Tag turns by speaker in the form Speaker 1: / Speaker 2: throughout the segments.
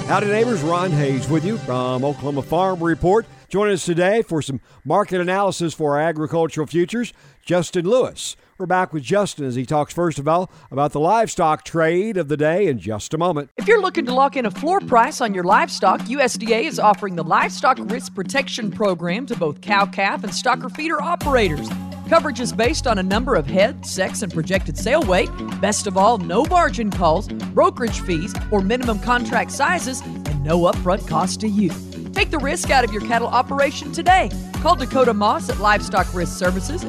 Speaker 1: Howdy neighbors, Ron Hayes with you from Oklahoma Farm Report. Joining us today for some market analysis for our agricultural futures, Justin Lewis. We're back with Justin as he talks first of all about the livestock trade of the day in just a moment.
Speaker 2: If you're looking to lock in a floor price on your livestock, USDA is offering the Livestock Risk Protection Program to both cow-calf and stocker feeder operators. Coverage is based on a number of head, sex, and projected sale weight. Best of all, no margin calls, brokerage fees, or minimum contract sizes, and no upfront cost to you. Take the risk out of your cattle operation today. Call Dakota Moss at Livestock Risk Services at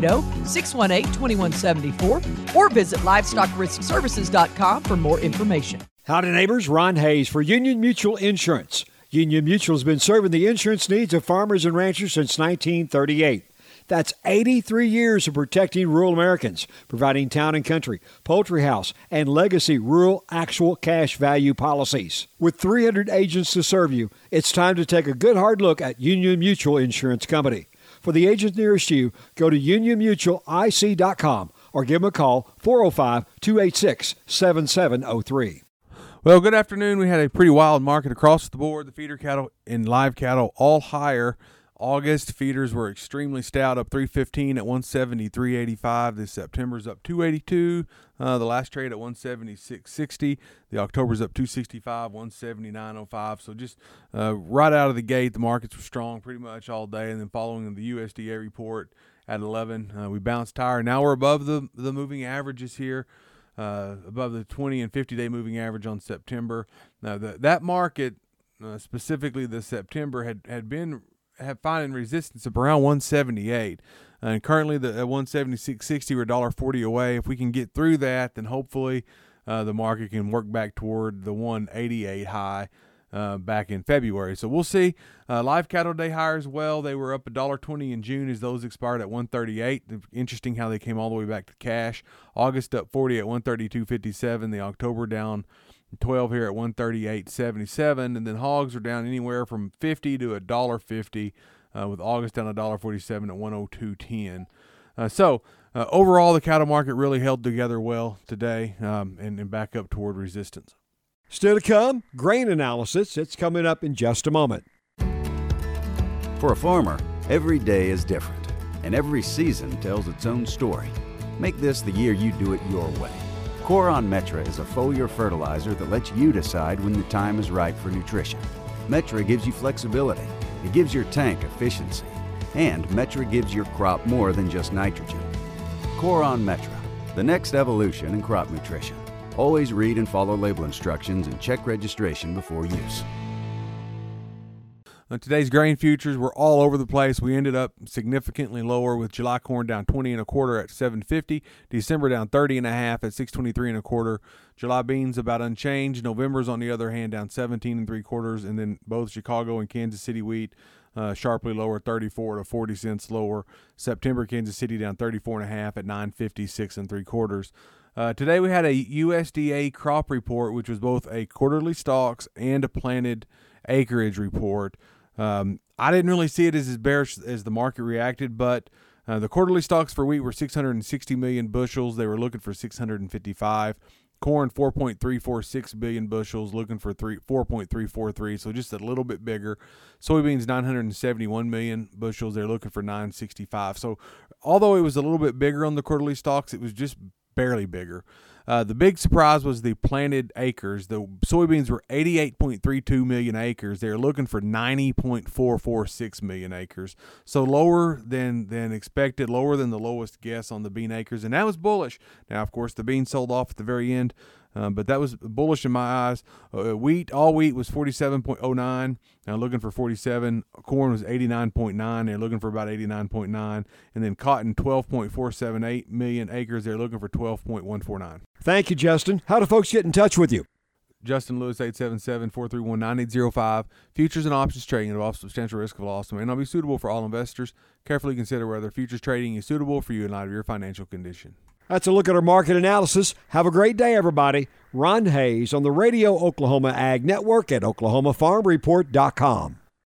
Speaker 2: 580-618-2174 or visit livestockriskservices.com for more information.
Speaker 1: Howdy neighbors, Ron Hayes for Union Mutual Insurance. Union Mutual has been serving the insurance needs of farmers and ranchers since 1938. That's 83 years of protecting rural Americans, providing town and country, poultry house, and legacy rural actual cash value policies. With 300 agents to serve you, it's time to take a good hard look at Union Mutual Insurance Company. For the agent nearest you, go to unionmutualic.com or give them a call, 405-286-7703.
Speaker 3: Well, good afternoon. We had a pretty wild market across the board. The feeder cattle and live cattle all higher. August feeders were extremely stout, up 315 at 170, 385. This September's up 282. The last trade at 176.60. The October's up 265, 179.05. So just right out of the gate, the markets were strong pretty much all day. And then following the USDA report at 11, we bounced higher. Now we're above the moving averages here, above the 20 and 50-day moving average on September. Now that market, specifically the September, had been finding resistance of around 178, and currently at 176.60 or $1.40 away. If we can get through that, then hopefully the market can work back toward the 188 high back in February. So we'll see. Live cattle day higher as well. They were up $1.20 in June as those expired at 138. Interesting how they came all the way back to cash. August up 40 at 132.57. The October down 12 here at 138.77, and then hogs are down anywhere from 50 to $1.50, with August down $1.47 at 102.10. So overall, the cattle market really held together well today, and back up toward resistance.
Speaker 1: Still to come, grain analysis. It's coming up in just a moment.
Speaker 4: For a farmer, every day is different, and every season tells its own story. Make this the year you do it your way. Coron Metra is a foliar fertilizer that lets you decide when the time is right for nutrition. Metra gives you flexibility, it gives your tank efficiency, and Metra gives your crop more than just nitrogen. Coron Metra, the next evolution in crop nutrition. Always read and follow label instructions and check registration before use.
Speaker 3: Today's grain futures were all over the place. We ended up significantly lower with July corn down 20 1/4 at 750. December down 30 1/2 at 623 1/4. July beans about unchanged. November's on the other hand down 17 3/4, and then both Chicago and Kansas City wheat sharply lower, 34 to 40 cents lower. September Kansas City down 34 1/2 at 956 3/4. Today we had a USDA crop report, which was both a quarterly stalks and a planted acreage report. I didn't really see it as bearish as the market reacted, but the quarterly stocks for wheat were 660 million bushels. They were looking for 655. Corn, 4.346 billion bushels, looking for 4.343, so just a little bit bigger. Soybeans, 971 million bushels. They're looking for 965. So although it was a little bit bigger on the quarterly stocks, it was just barely bigger. The big surprise was the planted acres. The soybeans were 88.32 million acres. They're looking for 90.446 million acres. So lower than expected, lower than the lowest guess on the bean acres, and that was bullish. Now, of course, the beans sold off at the very end, but that was bullish in my eyes. All wheat was 47.09, looking for 47. Corn was 89.9. They're looking for about 89.9. And then cotton, 12.478 million acres. They're looking for 12.149.
Speaker 1: Thank you, Justin. How do folks get in touch with you?
Speaker 3: Justin Lewis, 877-431-9805. Futures and options trading involves substantial risk of loss and may not be suitable for all investors. Carefully consider whether futures trading is suitable for you in light of your financial condition.
Speaker 1: That's a look at our market analysis. Have a great day, everybody. Ron Hayes on the Radio Oklahoma Ag Network at oklahomafarmreport.com.